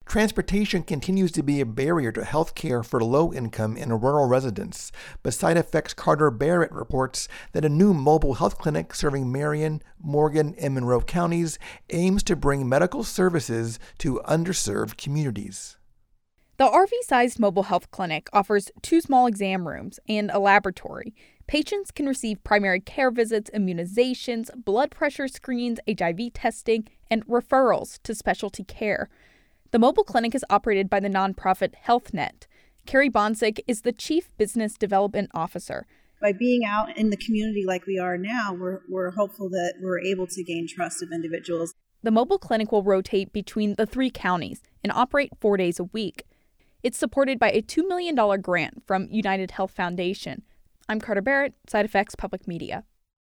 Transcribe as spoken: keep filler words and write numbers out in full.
Transportation continues to be a barrier to health care for low-income and rural residents, but SideFX Carter Barrett reports that a new mobile health clinic serving Marion, Morgan, and Monroe counties aims to bring medical services to underserved communities. The R V-sized mobile health clinic offers two small exam rooms and a laboratory. Patients can receive primary care visits, immunizations, blood pressure screens, H I V testing, and referrals to specialty care. The mobile clinic is operated by the nonprofit HealthNet. Carrie Bonsick is the Chief Business Development Officer. By being out in the community like we are now, we're, we're hopeful that we're able to gain trust of individuals. The mobile clinic will rotate between the three counties and operate four days a week. It's supported by a two million dollars grant from United Health Foundation. I'm Carter Barrett, SideFX Public Media.